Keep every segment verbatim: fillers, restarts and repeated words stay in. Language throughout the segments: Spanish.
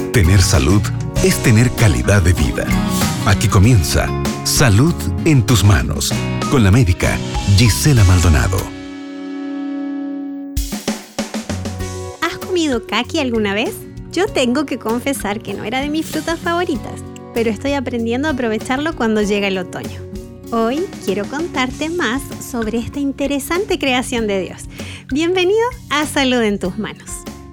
Tener salud es tener calidad de vida. Aquí comienza Salud en tus manos, con la médica Gisela Maldonado. ¿Has comido caqui alguna vez? Yo tengo que confesar que no era de mis frutas favoritas, pero estoy aprendiendo a aprovecharlo cuando llega el otoño. Hoy quiero contarte más sobre esta interesante creación de Dios. Bienvenido a Salud en tus manos.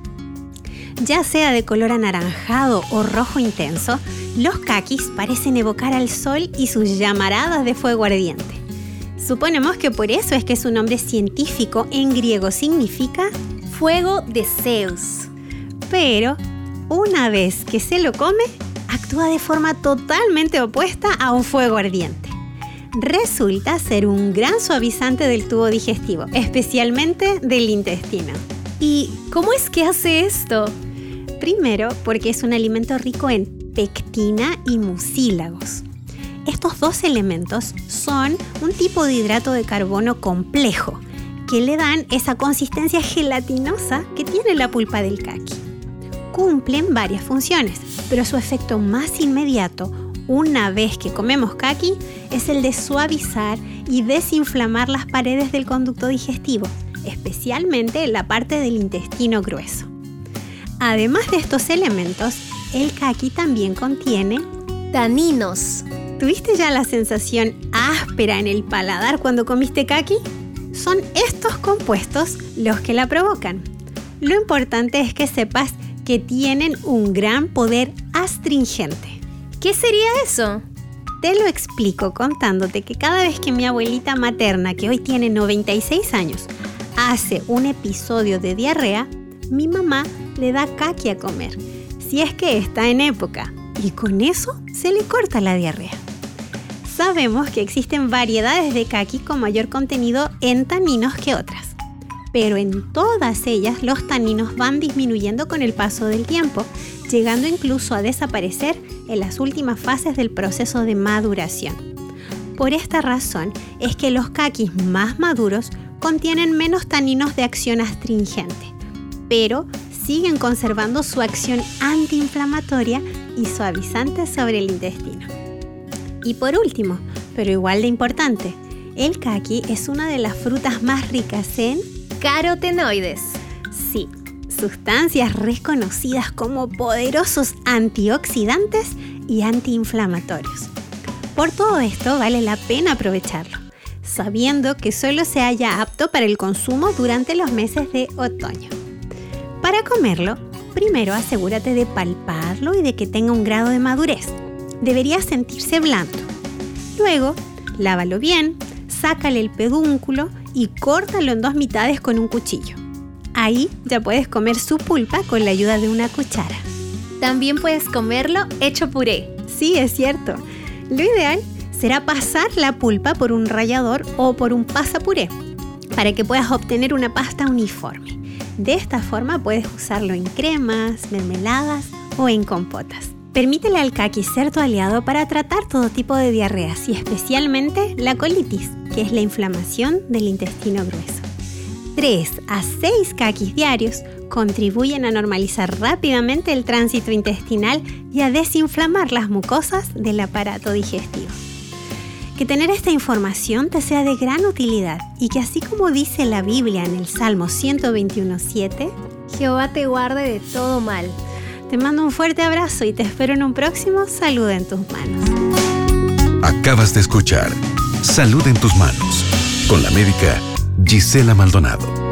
Ya sea de color anaranjado o rojo intenso, los caquis parecen evocar al sol y sus llamaradas de fuego ardiente. Suponemos que por eso es que su nombre científico en griego significa fuego de Zeus. Pero una vez que se lo come, actúa de forma totalmente opuesta a un fuego ardiente. Resulta ser un gran suavizante del tubo digestivo, especialmente del intestino. ¿Y cómo es que hace esto? Primero, porque es un alimento rico en pectina y mucílagos. Estos dos elementos son un tipo de hidrato de carbono complejo que le dan esa consistencia gelatinosa que tiene la pulpa del caqui. Cumplen varias funciones, pero su efecto más inmediato, una vez que comemos caqui, es el de suavizar y desinflamar las paredes del conducto digestivo, especialmente la parte del intestino grueso. Además de estos elementos, el caqui también contiene taninos. ¿Tuviste ya la sensación áspera en el paladar cuando comiste caqui? Son estos compuestos los que la provocan. Lo importante es que sepas que tienen un gran poder astringente. ¿Qué sería eso? Te lo explico contándote que cada vez que mi abuelita materna, que hoy tiene noventa y seis años, hace un episodio de diarrea, mi mamá le da caqui a comer, si es que está en época, y con eso se le corta la diarrea. Sabemos que existen variedades de caqui con mayor contenido en taninos que otras, pero en todas ellas los taninos van disminuyendo con el paso del tiempo, llegando incluso a desaparecer en las últimas fases del proceso de maduración. Por esta razón es que los caquis más maduros contienen menos taninos de acción astringente, pero siguen conservando su acción antiinflamatoria y suavizante sobre el intestino. Y por último, pero igual de importante, el caqui es una de las frutas más ricas en carotenoides. Sí, sustancias reconocidas como poderosos antioxidantes y antiinflamatorios. Por todo esto vale la pena aprovecharlo, sabiendo que solo se halla apto para el consumo durante los meses de otoño. Para comerlo, primero asegúrate de palparlo y de que tenga un grado de madurez. Debería sentirse blando. Luego, lávalo bien, sácale el pedúnculo y córtalo en dos mitades con un cuchillo. Ahí ya puedes comer su pulpa con la ayuda de una cuchara. También puedes comerlo hecho puré. Sí, es cierto. Lo ideal será pasar la pulpa por un rallador o por un pasapuré para que puedas obtener una pasta uniforme. De esta forma puedes usarlo en cremas, mermeladas o en compotas. Permítele al caqui ser tu aliado para tratar todo tipo de diarreas y especialmente la colitis, que es la inflamación del intestino grueso. tres a seis caquis diarios contribuyen a normalizar rápidamente el tránsito intestinal y a desinflamar las mucosas del aparato digestivo. Que tener esta información te sea de gran utilidad y que así como dice la Biblia en el Salmo ciento veintiuno siete, Jehová te guarde de todo mal. Te mando un fuerte abrazo y te espero en un próximo Salud en tus manos. Acabas de escuchar Salud en tus manos, con la médica Gisela Maldonado.